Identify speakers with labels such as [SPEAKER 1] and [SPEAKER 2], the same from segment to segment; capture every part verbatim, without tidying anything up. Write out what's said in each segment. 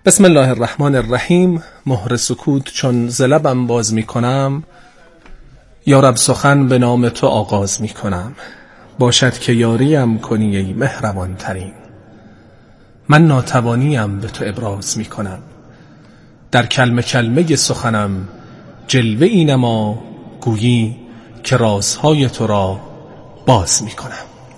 [SPEAKER 1] بسم الله الرحمن الرحیم. مهر سکوت چون ز لبم باز می کنم، یا رب سخن به نام تو آغاز می کنم. باشد که یاریم کنی ای مهربان ترین، من ناتوانیم به تو ابراز می کنم. در کلمه کلمه سخنم جلوه ای نما، گویی که رازهای تو را باز می کنم.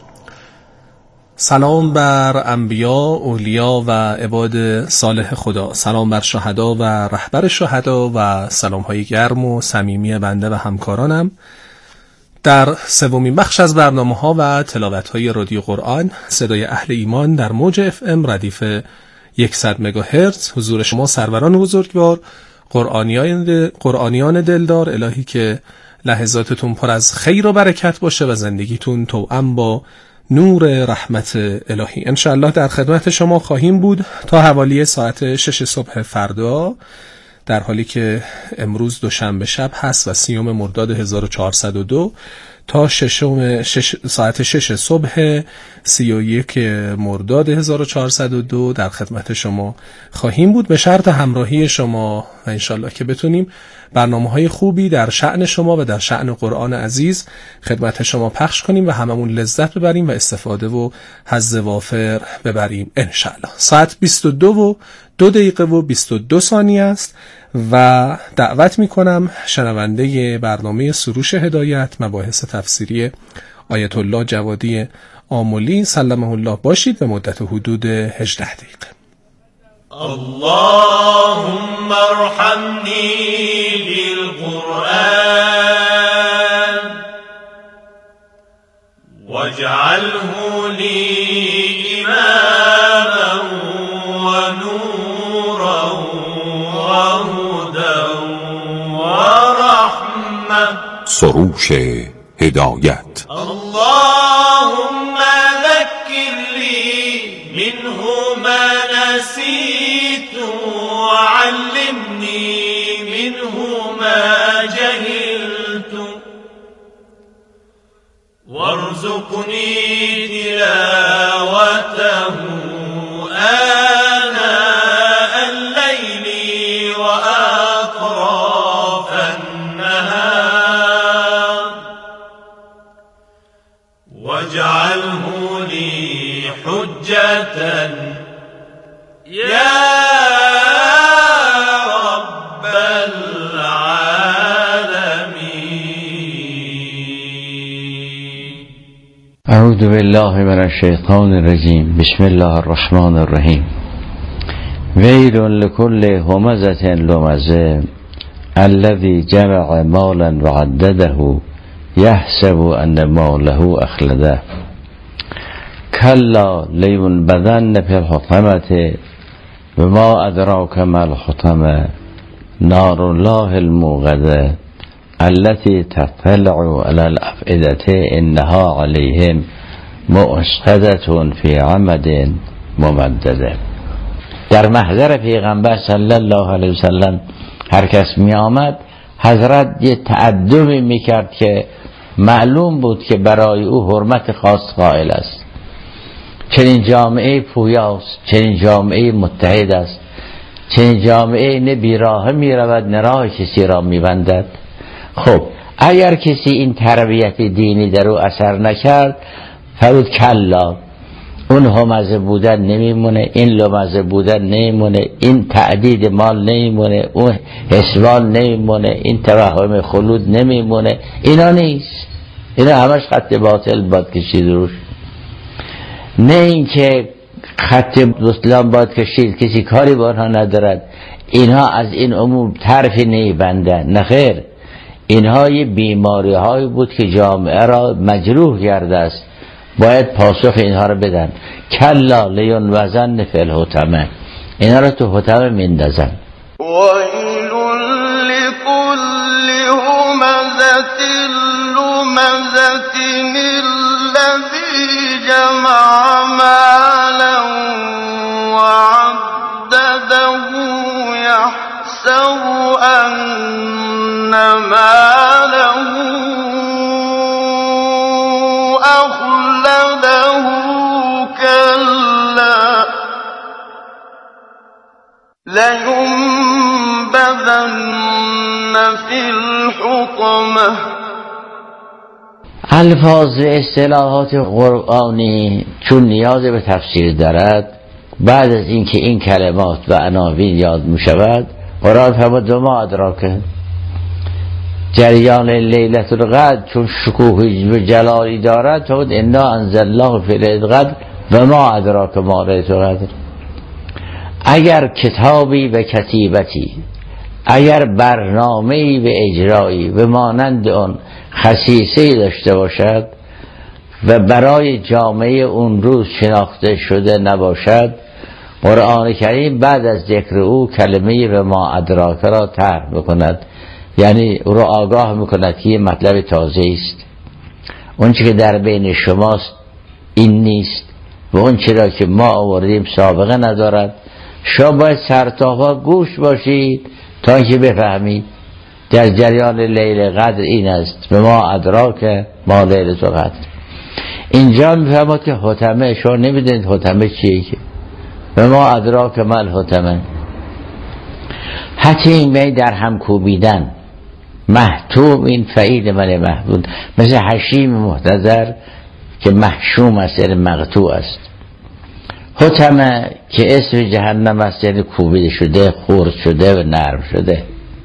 [SPEAKER 1] سلام بر انبیا، اولیا و عباد صالح خدا. سلام بر شهدا و رهبر شهدا و سلام های گرم و صمیمی بنده و همکارانم در سومین بخش از برنامه ها و تلاوت های رادیو قرآن، صدای اهل ایمان در موج اف ام ردیف صد مگاهرتز. حضور شما سروران بزرگوار، قرآنیان, قرآنیان دلدار. الهی که لحظاتتون پر از خیر و برکت باشه و زندگیتون توأم با نور رحمت الهی. انشاءالله در خدمت شما خواهیم بود تا حوالی ساعت شش صبح فردا، در حالی که امروز دوشنبه شب هست و سیوم مرداد هزار و چهارصد و دو تا ششم شش ساعت شش صبح سی و یک مرداد هزار و چهارصد و دو در خدمت شما خواهیم بود، به شرط همراهی شما و انشالله که بتونیم برنامه‌های خوبی در شأن شما و در شأن قرآن عزیز خدمت شما پخش کنیم و هممون لذت ببریم و استفاده و حظ وافر ببریم انشالله. ساعت بیست و دو و دو دقیقه و بیست و دو ثانیه است و دعوت میکنم شنونده برنامه سروش هدایت مباحث تفسیری آیت الله جوادی آملی سلمه الله باشید به مدت حدود هجده دقیقه.
[SPEAKER 2] اللهم ارحمني بالقرآن واجعله لي إماما ونورا وهدى ورحمة.
[SPEAKER 3] سروش هدایت.
[SPEAKER 2] اللهم ذكر لي منه ما نسيت وعلمني منه ما جهلت وارزقني تلاوته آناء الليل وأطراف النهار واجعله لي حجة يا رب العالمين.
[SPEAKER 4] اعوذ بالله من الشیطان الرجیم. بسم الله الرحمن الرحیم. ویل لكل همزة لمزة الذي جمع مالا وعدده يحسب ان ماله اخلده كلا لينبذن في الحطمة وما أدراك ما الحطمة نار الله الموقدة التي تطلع على الأفئدة إنها عليهم مؤصدة في عمد ممدده. در محضر پیغمبر صلی الله علیه وسلم هر کس می آمد حضرت یه تعدبی می کرد که معلوم بود که برای او حرمت خاص قائل است. چنین جامعه پویاست، چنین جامعه متحد است، چنین جامعه نه بیراه می رود نه راه کسی را می بندد. خب اگر کسی این تربیت دینی در او اثر نکرد، فرود کلا، اون همزه بودن نمیمونه، این لمزه بودن نمیمونه، این تعدید مال نمیمونه، اون حسوان نمیمونه، این توهم خلود نمیمونه. اینا نیست، اینا همش خط باطل باد کشید روش. نه این که خط بطلان باد کشید کسی کاری با آنها ندارد، اینها از این عموم طرفی نیبندن، نه خیر، اینها یه بیماری هایی بود که جامعه را مجروح کرده است، باید پاسخ اینها را بدن. کلا لینبذن فی الحطمه، اینها را تو حطمه میندازن.
[SPEAKER 2] ویل لكل همزة لمزة الذي جمع مالا وعدده يحسب أن ماله أخلده كلا لَيُنبَذَنَّ فِي الْحُطَمَةِ.
[SPEAKER 4] الفاظ اصطلاحات قرآنی چون نیاز به تفسیر دارد، بعد از اینکه این کلمات و عناوین یاد می شود، قرآن فرمود و ما ادراکه، جریان لیلة القدر چون شکوه و جلالی دارد، فرمود انا انزلناه فی لیلة القدر و ما ادراک ما لیلة القدر. اگر کتابی و کتیبتی، اگر برنامه‌ای و اجرایی و مانند آن خصیصه‌ای داشته باشد و برای جامعه اون روز شناخته شده نباشد، قرآن کریم بعد از ذکر او کلمه و ما ادراک را طرح میکند، یعنی او را آگاه میکند که یه مطلب تازه است، اون چی که در بین شماست این نیست و اون چی را که ما آوردیم سابقه ندارد. شما باید سرتاپا گوش باشید تا که بفهمید در جریان لیل قدر این است و ما ادراک ما لیلة القدر. اینجا میفهمد که حتمه، شما نمیدونید حتمه چیه که و ما ادراک ما الحتمه. حتیم می در هم کوبیدن، محتوم این فعیل من محبود، مثل حشیم محتضر که محشوم است یعنی مقطوع است. حتمه که اسم جهنم است یعنی کوبیده شده، خورد شده و نرم شده.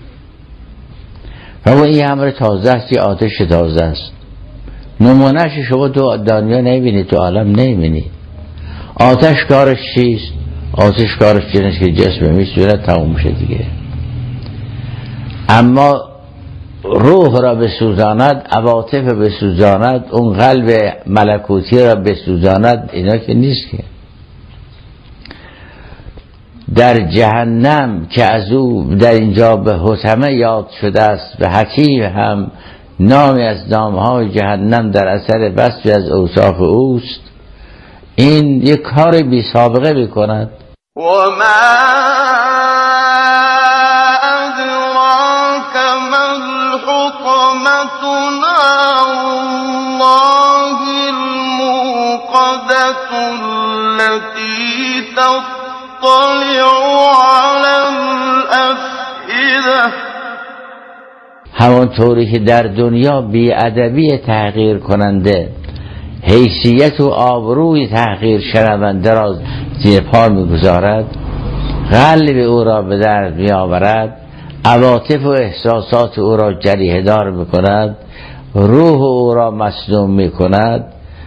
[SPEAKER 4] و این امر تازه است، یه آتش تازه است. نمونهش شما تو دنیا نبینید، تو عالم نبینید. آتش کارش چیست؟ آتش کارش چیست که جسم میسوزه تموم میشه دیگه. اما روح را بسوزاند، عواطف بسوزاند، اون قلب ملکوتی را بسوزاند، اینا که نیست که. در جهنم که از او در اینجا به حتمه یاد شده است و حتیم هم نامی از نامهای جهنم در اثر وصفی از اوصاف اوست، این یک کار بی سابقه میکند.
[SPEAKER 2] و ما ادراک ما الحطمة نار الله الموقدة التي تطلع على الافئده.
[SPEAKER 4] همانطوری که در دنیا بی‌ادبی تحقیر کننده حیثیت و آبروی تحقیر شنونده را زیر پا میگذارد، قلب او را به درد میآورد، عواطف و احساسات او را جریحه دار میکند، روح او را مصدوم میکند.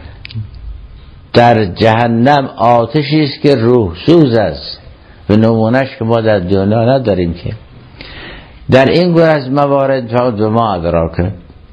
[SPEAKER 4] در جهنم آتشی است که روح سوز است و نمونهش که ما در دنیا نداریم که. در این گونه از موارد فقط به ما ادراکه،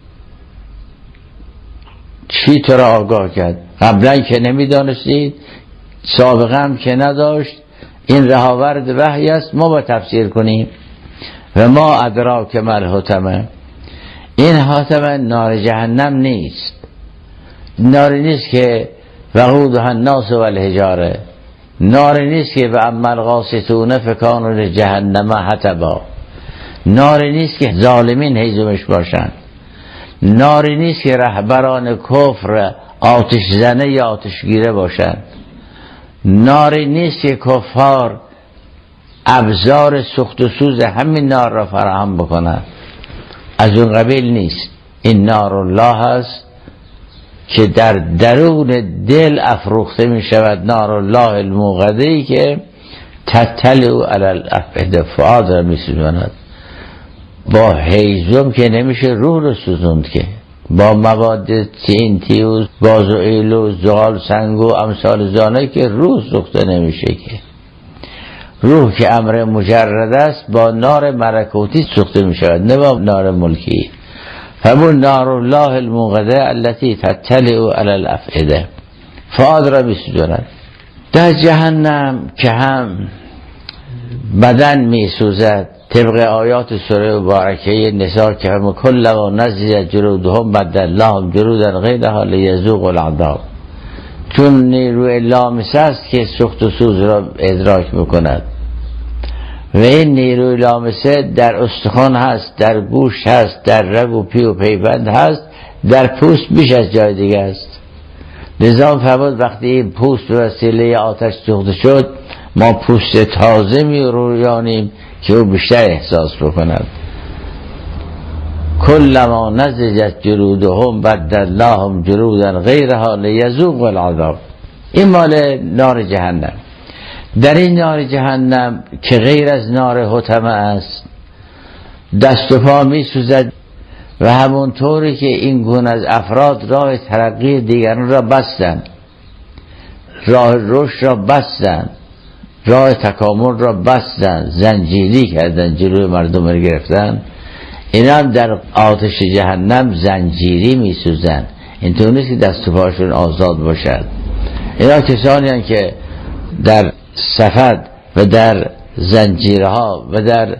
[SPEAKER 4] چی تو را آگاه کرد؟ قبلا که نمیدانستید، سابقه هم که نداشت، این رهاورد وحی است، ما با تفسیر کنیم. و ما ادراک ما الحطمه، این حطمه نار جهنم نیست، ناری نیست که وقودها الناس والحجاره، ناری نیست که و اما القاسطون فکانوا لجهنم حطبا، ناری نیست که ظالمین هیزمش باشند، ناری نیست که رهبران کفر آتش زنه یا آتشگیره باشند، ناری نیست که کفار ابزار سخت و سوز همین نار را فراهم بکنند. از اون قبیل نیست. این نار الله است که در درون دل افروخته می شود، نار الله الموقده‌ای که تطلع علی الافئده، فؤاد را می سوزاند. با هیزم که نمیشه روح رو سوزوند که، با مواد تین تیوز بازوئیل و زغال سنگ و امثال زانه که روح سوخته نمیشه که. روح که امر مجرد است با نار ملکوتی سوخته میشود، نه با نار ملکی. همون نار الله الموقده التي تطلع علی الافئده، فؤاد را میسوزاند. در جهنم که هم بدن میسوزد، طبق آیات سوره مبارکه نساء که هم کل و نزید جلودهم بدلناهم جلودا غیرها لیذوقوا العذاب، چون نیروی لامسه است که سوخت و سوز را ادراک میکند و این نیروی لامسه در استخوان هست، در گوش هست، در رگ و پی و پیوند هست، در پوست بیش از جای دیگه است. نظام فرمود وقتی این پوست به وسیله آتش سوخته شد، ما پوست تازه می رویانیم که او بیشتر احساس بکند. کلما نضجت جلودهم بدلناهم جلودا غیرها لیذوقوا العذاب. این مال نار جهنم. در این نار جهنم که غیر از نار حطمه است دست و پا می سوزد و همونطوری که این گونه از افراد راه ترقی دیگران را بستند، راه رشد را بستند، راه تکامل را بستند، زنجیری کردن، جلوی مردم را گرفتن، اینا هم در آتش جهنم زنجیری می سوزند. اینطور نیست که دست و پاشون آزاد باشد. اینا کسانی هستند که در سفد و در زنجیرها و در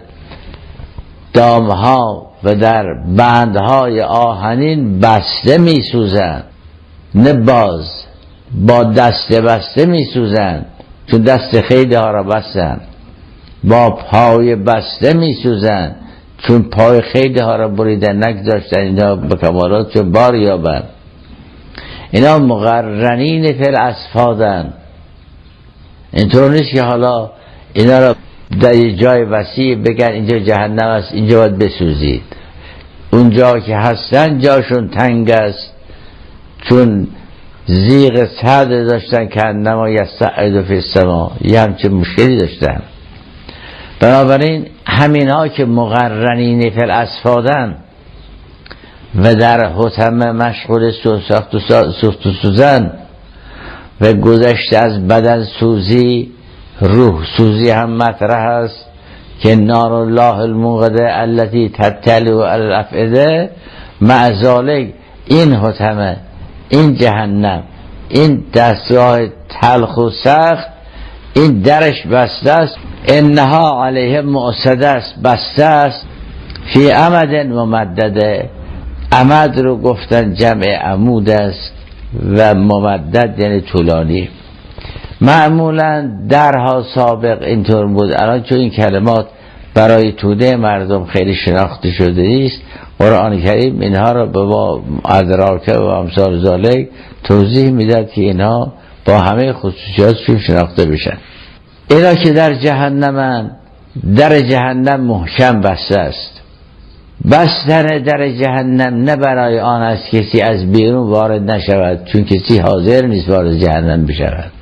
[SPEAKER 4] دامها و در بندهای آهنین بسته می سوزند، نه باز، با دست بسته می سوزند چون دست خیلی ها را بستند، با پای بسته می سوزند چون پای خیلی ها را بریدن نگذاشتن اینا به کمالات چون بار یابند. اینا مقرنین فی الاسفادن. اینطور نیست که حالا اینا را در یه جای وسیع بگن اینجا جهنم است اینجا باید بسوزید. اونجا که هستن جاشون تنگ است چون زیغ سعد داشتن که انما یصعد فی السما، یه همچه مشکلی داشتن. بنابراین همین ها که مقرنین فی الاسفادن و در حطمه مشغول سوخت و سوزن و گذشته از بدن سوزی، روح سوزی هم مطرح است که نار الله الموقده التي تطلع علی الافئده. مع ذلک این حطمه، این جهنم، این دستگاه تلخ و سخت، این درش بسته است، انها علیه مؤصده است، بسته است، فی امد ممدده. امد رو گفتن جمع عمود است و ممدد یعنی طولانی. معمولا درها سابق اینطور بود، الان چون این کلمات برای توده مردم خیلی شناخته شده نیست، قرآن کریم اینها را به ما ادراکه و امثال ذالک توضیح میداد که اینها با همه خصوصیاتشون شناخته بشن. اینا که در جهنمن، در جهنم محکم بسته است. بستن در جهنم نه برای آن است کسی از بیرون وارد نشود، چون کسی حاضر نیست وارد جهنم بشود.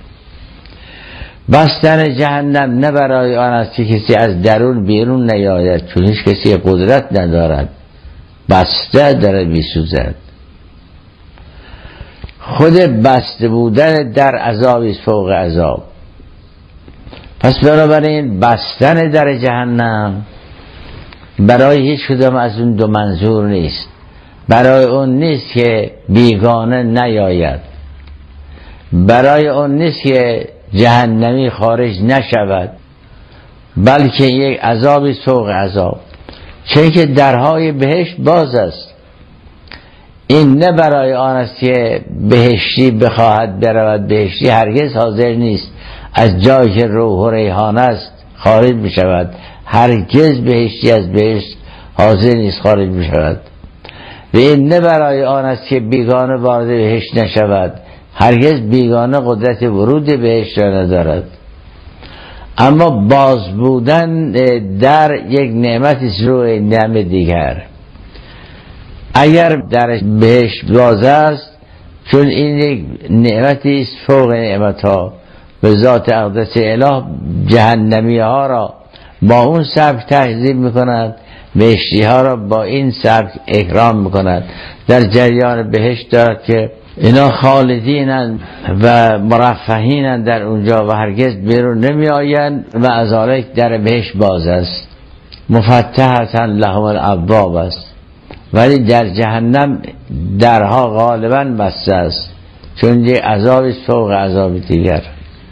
[SPEAKER 4] بستن جهنم نه برای آن است که کسی از درون بیرون نیاید، چون هیچ کسی قدرت ندارد. بسته در میسوزد. خود بسته بودن در عذابی است فوق عذاب. پس بنابراین بستن در جهنم برای هیچ کدام از اون دو منظور نیست. برای اون نیست که بیگانه نیاید، برای اون نیست که جهنمی خارج نشود، بلکه یک عذابی فوق عذاب. چون که درهای بهشت باز است. این نه برای آن است که بهشتی بخواهد برود بهشتی، هرگز حاضر نیست از جایی که روح و ریحان است خارج بشود. هرگز بهشتی از بهشت حاضر نیست خارج بشود. و این نه برای آن است که بیگانه وارد بهشت نشود، هرگز بیگانه قدرت ورود بهشت را ندارد. اما باز بودن در یک نعمتی روی نعمت دیگر. اگر در بهشت باز است، چون این یک نعمتی است فوق نعمت ها، به ذات اقدس اله جهنمی ها را با اون سبک تهذیب میکند، بهشتی ها را با این سبک اکرام میکند. در جریان بهشت دارد که اینا خالدینند و مرفهینند در اونجا و هرگز بیرون نمی آیند و از ذالک در بهشت باز است، مفتحة لهم الابواب است. ولی در جهنم درها غالبا بسته است، چون یک عذابی فوق عذاب دیگر.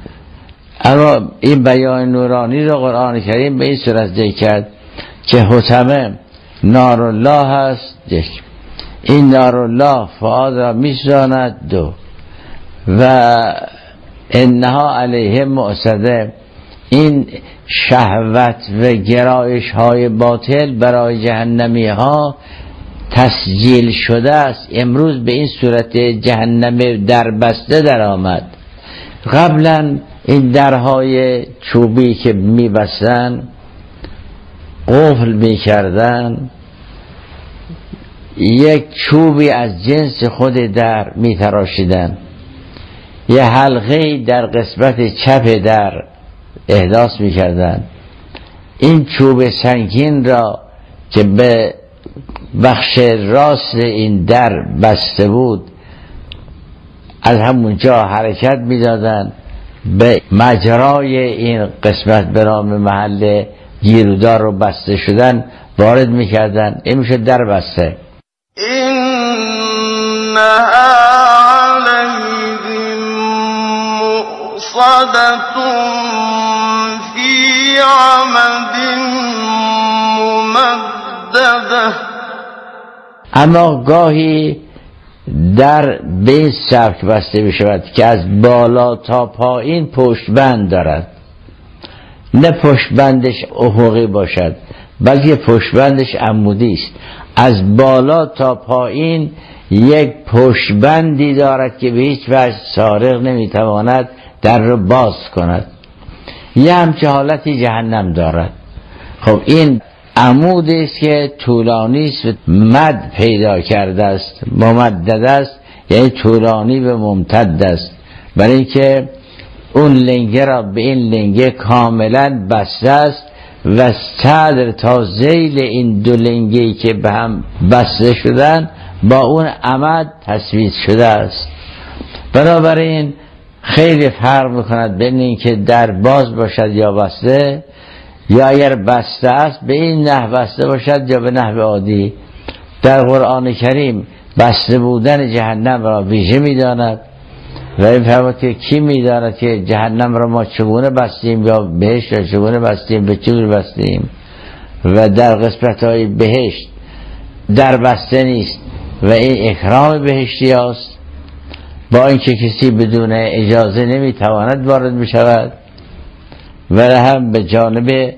[SPEAKER 4] اما این بیان نورانی را قرآن کریم به این صورت ذکر کرد که حطمه نار الله است. یک، این نار الله فؤاد را میسوزاند. دو، و انها علیه مؤصده، این شهوت و گرایش های باطل برای جهنمی ها تسجیل شده است. امروز به این صورت جهنم در بسته در آمد. قبلا این درهای چوبی که میبستن قفل میکردن، یک چوبی از جنس خود در میتراشیدن، یه حلقه در قسمت چپ در احداث میکردن. این چوب سنگین را که به بخش راست این در بسته بود از همونجا حرکت میدادن، به مجرای این قسمت به نام محل گیرودار رو بسته شدن وارد میکردن. این میشه در بسته.
[SPEAKER 2] اینها علیهم مؤصدة فی عمد ممدده.
[SPEAKER 4] اما گاهی در به این سبک بسته بشود که از بالا تا پایین پشتبند دارد، نه پشتبندش افقی باشد بلکه پشتبندش عمودی است. از بالا تا پایین یک پشتبندی دارد که به هیچ وجه سارق نمیتواند در رو باز کند. یه همچه حالتی جهنم دارد. خب این عمودی است که طولانی است و مد پیدا کرده است، ممدد است، یعنی طولانی و ممتد است، برای اینکه اون لنگه را به این لنگه کاملا بسته است و صدر تا ذیل این دو لنگه‌ای که به هم بسته شدن با اون عمد تثبیت شده است. بنابراین خیلی فرق میکند بین این که در باز باشد یا بسته، یا اگر بسته است به این نحو بسته باشد یا به نحو عادی. در قرآن کریم بسته بودن جهنم را ویژه میداند و این فرمود که کی میداند که جهنم را ما چگونه بستیم یا بهشت را چگونه بستیم، به چگونه بستیم. و در قسمت های بهشت در بسته نیست و این اکرام بهشتی است، با اینکه کسی بدون اجازه نمیتواند وارد بشود. و هم به جانب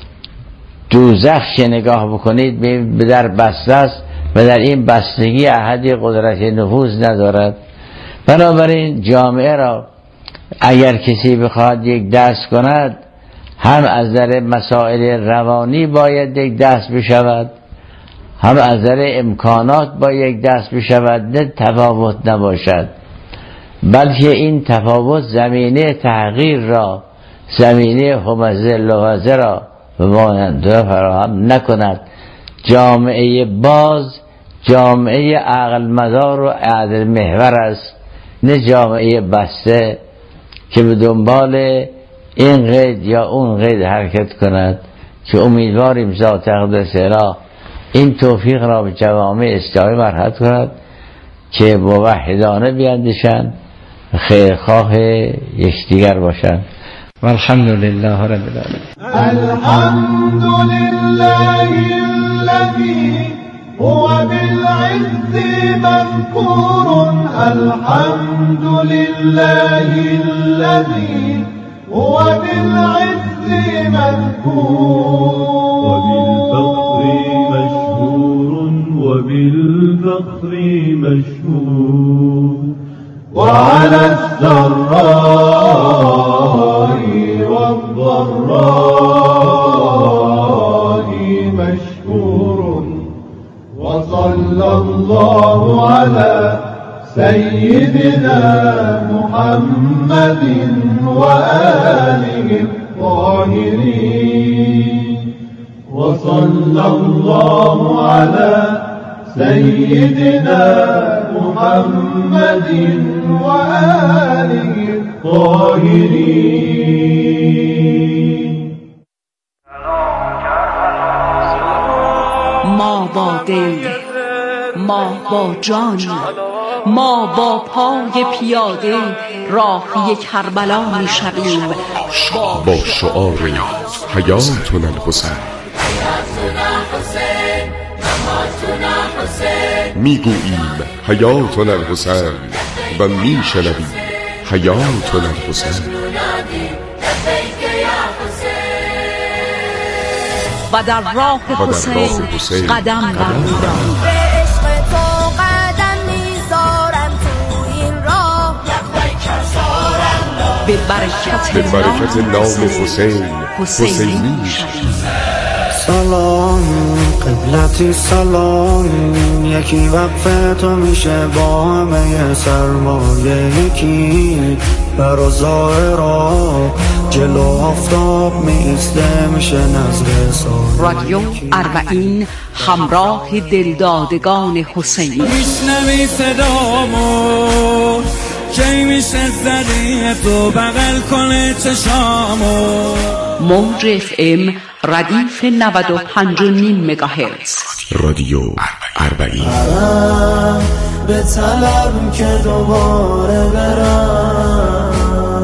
[SPEAKER 4] دوزخ که نگاه بکنید به در بسته است و در این بستگی احدی قدرت نفوذ ندارد. بنابراین جامعه را اگر کسی بخواد یک دست کند، هم از نظر مسائل روانی باید یک دست بشود، هم از نظر امکانات با یک دست بشود، نه تفاوت نباشد، بلکه این تفاوت زمینه تغییر را، زمینه همزه لغزه را به ماننده فراهم نکند. جامعه باز جامعه عقل مدار و عدل محور است، نه جامعه بسته که به دنبال این قید یا اون قید حرکت کند، که امیدواریم ذات اقدس اله این توفیق را به جوامع اسلامی مرحمت کند که موحدانه بیاندیشند، خیرخواه یکدیگر باشند. والحمد لله رب العالمین.
[SPEAKER 5] الحمد لله الذي هو بالعز مذكور. الحمد لله الذي هو بالعز مذكور. وبالفخر مشهور وبالفخر مشهور. وعلى السراء والضراء مشكور. وصلى الله على سيدنا محمد وآله الطاهرين. وصلى الله على سيدنا محمد وآله الطاهرين.
[SPEAKER 6] ما با دل، ما با جان، ما با پای پیاده راهی کربلا می شویم
[SPEAKER 3] با شعار حیاتنا الحسین. میگوییم حیاتنا الحسین و میشنویم حیاتنا الحسین.
[SPEAKER 6] و در راه حسین قدم برمی‌داریم.
[SPEAKER 7] به عشق تو قدم میذارم تو این راه. لبیک رسول الله
[SPEAKER 6] به برکت
[SPEAKER 3] به برکت نام حسین حسینی شویم.
[SPEAKER 7] سلام قبلتی سلام، یکی وقفه تو میشه با همه سرمایه، یکی برا ظاهرا جلو آفتاب میسته میشه نظر سال.
[SPEAKER 6] رادیو اربعین همراه دلدادگان حسینی.
[SPEAKER 8] میشنوی صدامو کی میشه زدی تو بغل کنه چشامو.
[SPEAKER 6] موج اف ام ردیف نود و پنج و نیم مگاهرتز.
[SPEAKER 3] رادیو اربعین.
[SPEAKER 7] به طلب که دوباره برم.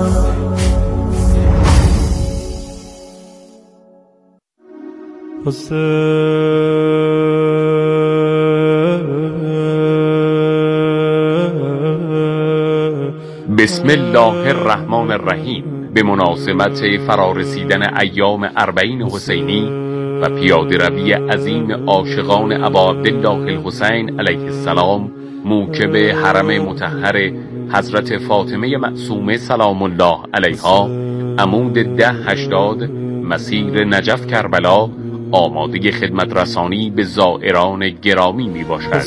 [SPEAKER 9] بسم الله الرحمن الرحیم. به مناسبت فرارسیدن ایام اربعین حسینی و پیاده روی عظیم عاشقان ابا عبدالله الحسین علیه السلام موکب حرم مطهر حضرت فاطمه معصومه سلام الله علیها، عمود ده هشتاد مسیر نجف کربلا، آماده خدمت رسانی به زائران گرامی می باشد.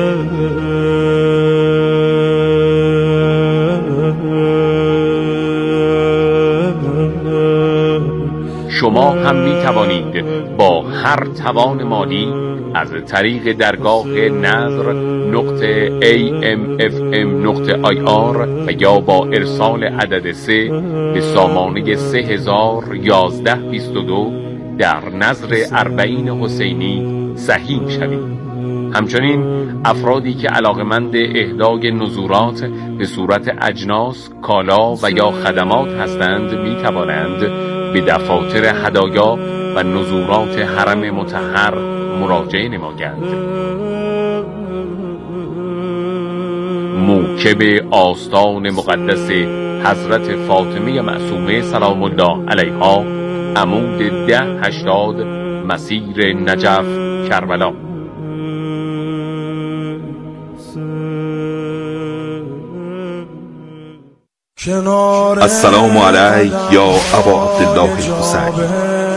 [SPEAKER 9] شما هم می توانید با هر توان مالی از طریق درگاه نظر نقطه ای ام اف ام نقطه آی آر و یا با ارسال عدد سه به سامانه سه هزار و یازده بیست و دو در نظر اربعین حسینی سهیم شوید. همچنین افرادی که علاقمند اهدای نذورات به صورت اجناس، کالا و یا خدمات هستند می توانند به دفاتر هدایا و نذورات حرم مطهر مراجعه نمایند. موکب آستان مقدس حضرت فاطمه معصومه سلام الله علیها، عمود ده هشتاد مسیر نجف کربلا.
[SPEAKER 10] السلام علیک یا ابا عبدالله الحسین.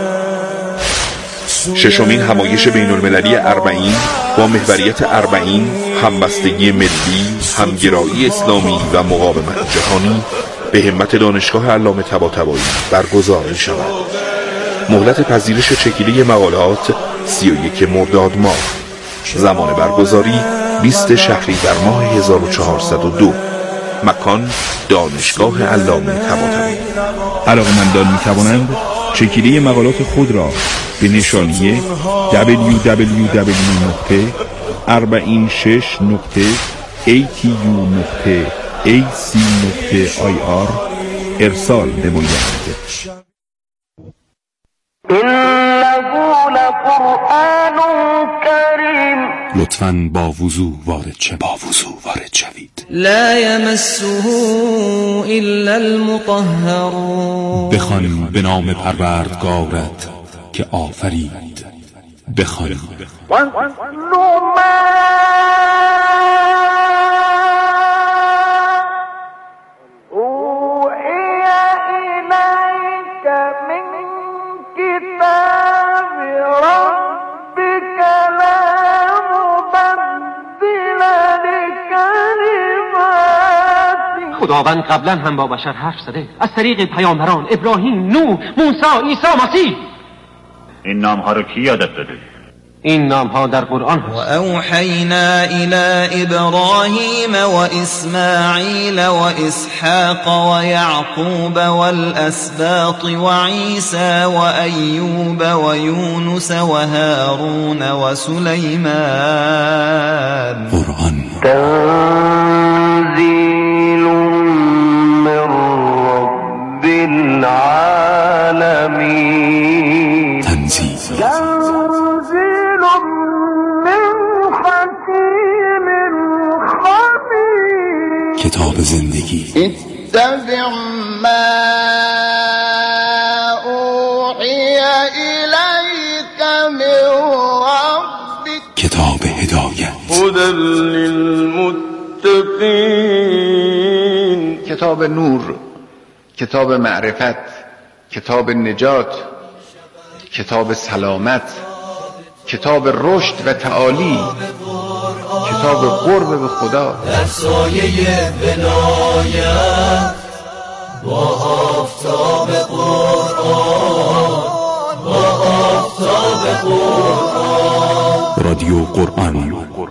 [SPEAKER 10] ششمین همایش بین المللی اربعین با محوریت اربعین، همبستگی ملی، همگرایی اسلامی و مقاومت جهانی به همت دانشگاه علامه طباطبایی برگزار می شود. مهلت پذیرش چکیده مقالات سی و یک مرداد ماه. زمان برگزاری بیست شهریور ماه هزار و چهارصد و دو. مکان دانشگاه علامه طباطبایی.
[SPEAKER 11] علاقه‌مندان می توانند چکیده مقالات خود را به نشانی دبلیو دبلیو دبلیو نقطه اربعین و شش نقطه ای تی یو نقطه ای سی نقطه آی آر ارسال نمایند.
[SPEAKER 12] لطفاً با وضو وارد شوید. با وضو وارد شوید.
[SPEAKER 8] لا یمسه الا المطهرون.
[SPEAKER 12] بخوان به نام پروردگارت که آفرید. بخوان.
[SPEAKER 13] خداوند قبلا هم با بشر حرف زده از طریق پیامبران ابراهیم، نوح، موسی، عیسی مسیح.
[SPEAKER 14] این نام ها رو کی یادت داده؟
[SPEAKER 13] این نام ها در قرآن هست.
[SPEAKER 7] و اوحینا الی ابراهیم و اسماعیل و اسحاق و یعقوب والاسباط و عیسی و ایوب و یونس و هارون و سلیمان.
[SPEAKER 12] قرآن
[SPEAKER 2] تنزیل من رب العالمین.
[SPEAKER 12] تنزیل
[SPEAKER 2] تنزیل من حکیم خبیر.
[SPEAKER 12] کتاب زندگی.
[SPEAKER 2] اتبع ما اوحی الیک من ربک.
[SPEAKER 12] کتاب هدایت.
[SPEAKER 2] هدی للمتقین.
[SPEAKER 15] کتاب نور، کتاب معرفت، کتاب نجات، کتاب سلامت، کتاب رشد و تعالی، کتاب قرب به خدا.
[SPEAKER 5] در سایه ولایت با آفتاب قرآن، با آفتاب قرآن.
[SPEAKER 12] رادیو قرآن.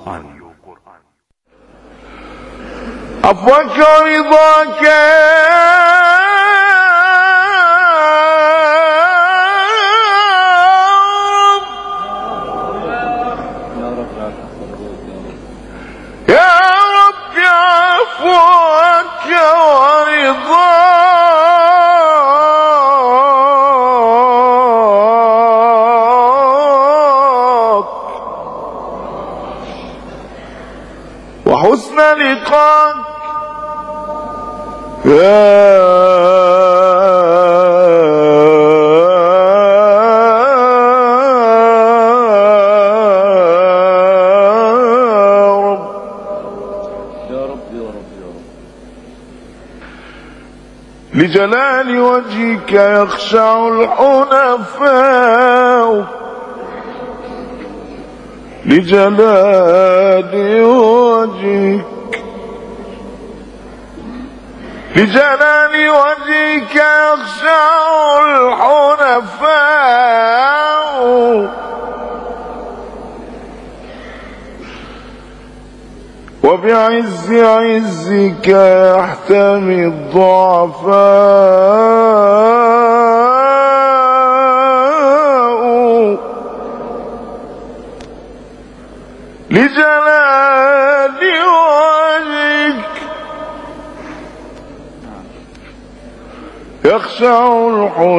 [SPEAKER 2] عفوك رضاك يا رب، عفوك ورضاك وحسن لقاك يا لجلال وجهك يخشع الحنفاء، لجلال وجهك، لجلال وجهك يخشع الحنفاء، وبعز عزك يحتمي الضعفاء، لجلال وجهك يخشع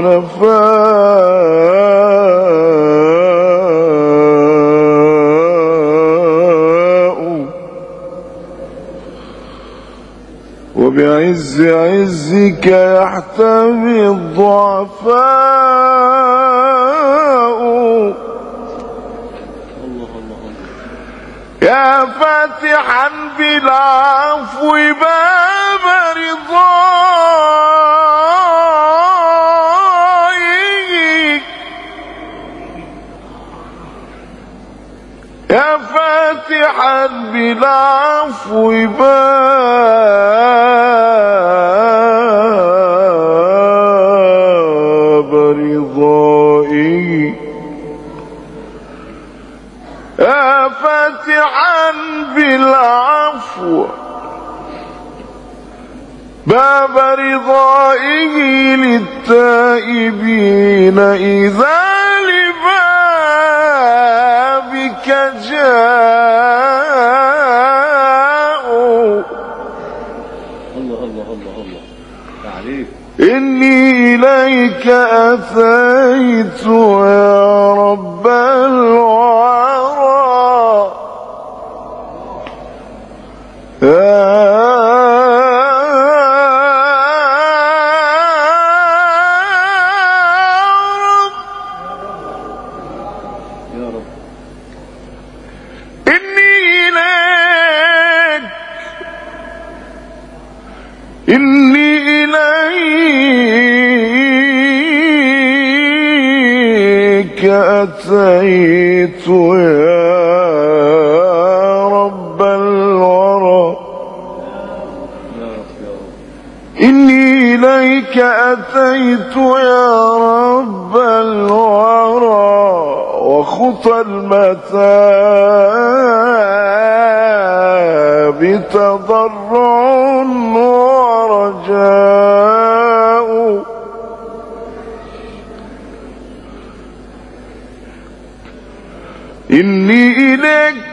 [SPEAKER 2] الحنفاء، وبعز عزك يحتمي الضعفاء. يا فاتحا بالعفو باب رضائك، يا فاتحا بالعفو باب رضائك، يا فاتحا بالعفو باب رضائه للتائبين إذا لبابك جاءوا.
[SPEAKER 5] الله الله الله الله تعريف.
[SPEAKER 2] إني إليك أتيت يا رب الورى، يا إني إليك أتيت يا رب الورى، إني إليك أتيت يا رب الورى، وخطى المتاب تضرع ورجاء، إني إليك